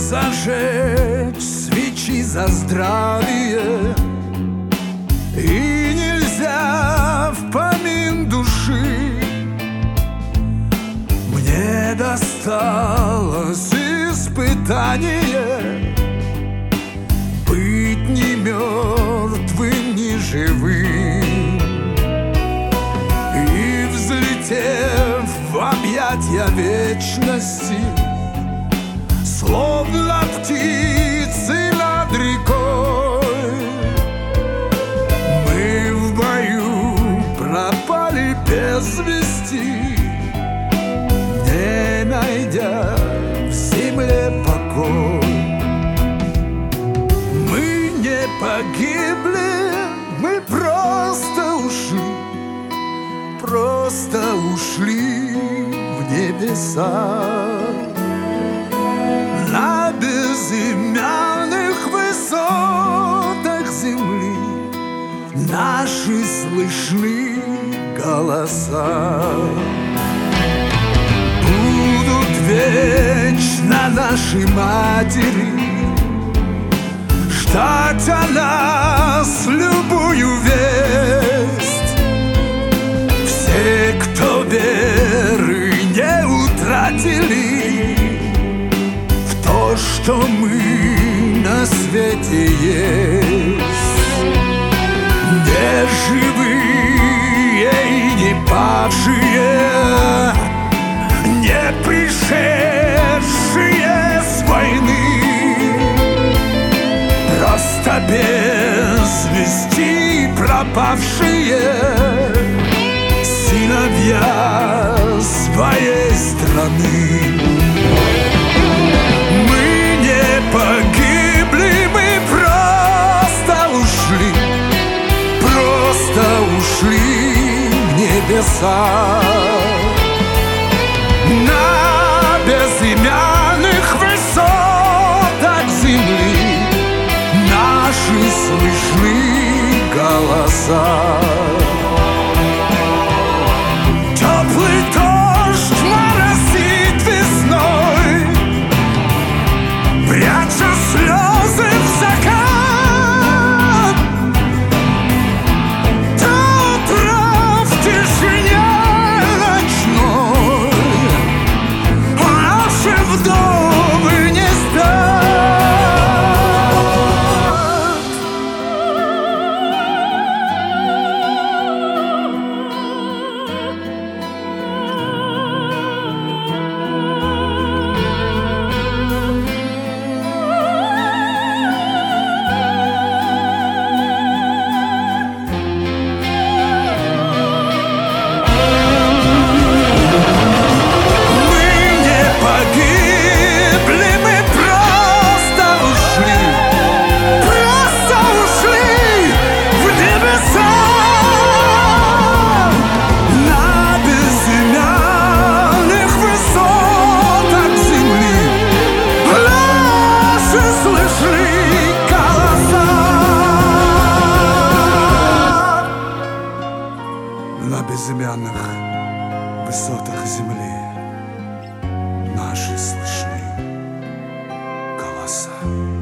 зажечь свечи за здравие, и нельзя в помин души. Мне досталось испытание быть ни мертвым, ни живым. И взлетев в объятья вечности, словно птицы над рекой, мы в бою пропали без вести, не найдя в земле покой. Мы не погибли, мы просто ушли в небеса. На безымянных высотах земли наши слышны голоса. Будут вечно наши матери ждать о нас любую весть. Все, кто веры не утратили в то, что мы на свете есть, не живые и не павшие, не пришедшие с войны, просто без вести пропавшие сыновья своей страны. Мы не погибли, мы просто ушли в небеса. На безымянных высотах земли наши слышны голоса. Теплый дождь моросит весной, пряча слезы в закат. До утра в тишине ночной наши вдовы не спят. На безымянных высотах земли наши слышны голоса.